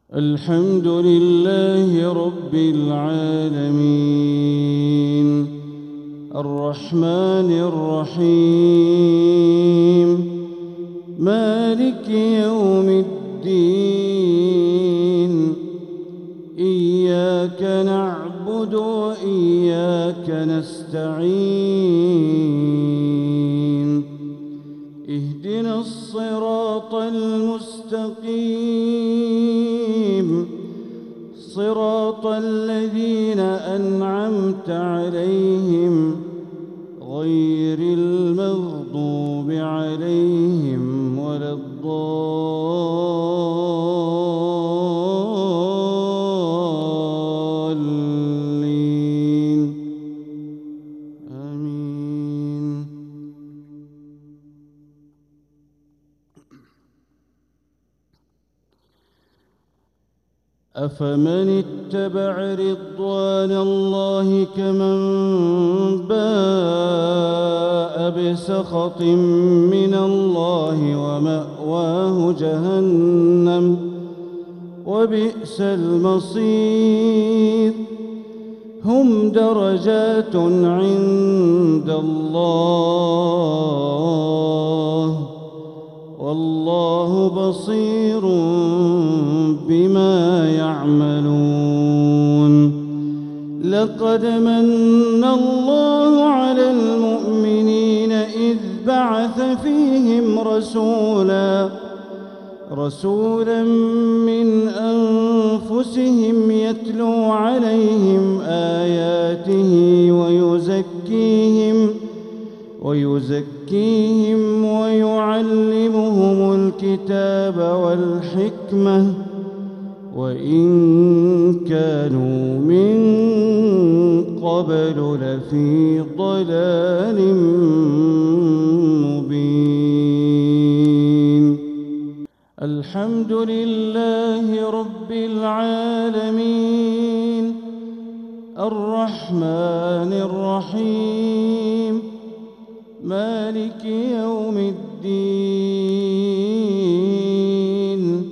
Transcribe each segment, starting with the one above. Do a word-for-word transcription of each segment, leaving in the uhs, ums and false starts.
الحمد لله رب العالمين الرحمن الرحيم مالك يوم الدين إياك نعبد وإياك نستعين اهدنا الصراط المستقيم صراط الذين أنعمت عليهم غير المغضوب عليهم ولا الضالين آمين. أفمن اتبع رضوان الله كمن باء بسخط من الله ومأواه جهنم وبئس المصير هم درجات عند الله والله بصير بما يعملون. لقد من الله على المؤمنين إذ بعث فيهم رسولا رسولا من أنفسهم يتلو عليهم آياته ويزكيهم ويزكيهم ويعلمهم الكتاب والحكمة وإن كانوا من قبل لفي ضلال مبين. الحمد لله رب العالمين الرحمن الرحيم مالك يوم الدين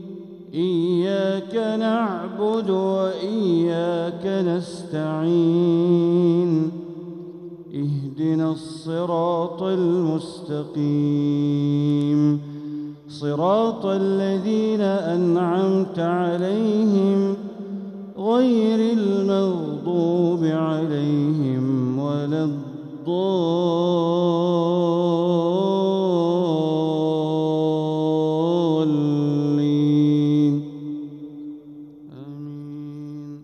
إياك نعبد وإياك نستعين اهدنا الصراط المستقيم صراط الذين أنعمت عليهم غير المغضوب عليهم ولا الضالين آمين.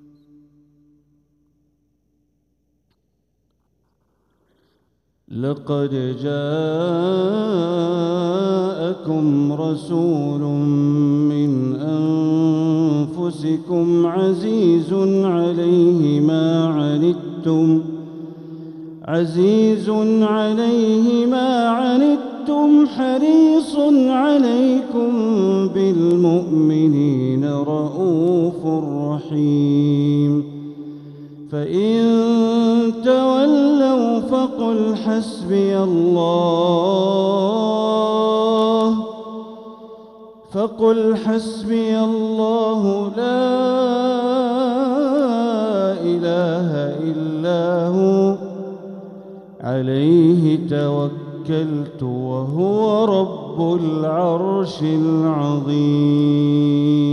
لقد جاءكم رسول من أنفسكم عزيز عليه ما عنتم عزيز عليه ما عنتم حريص عليكم بالمؤمنين رؤوف رحيم. فإن تولوا فقل حسبي الله فقل حسبي الله لا إله إلا هو عليه توكلت وهو رب العرش العظيم.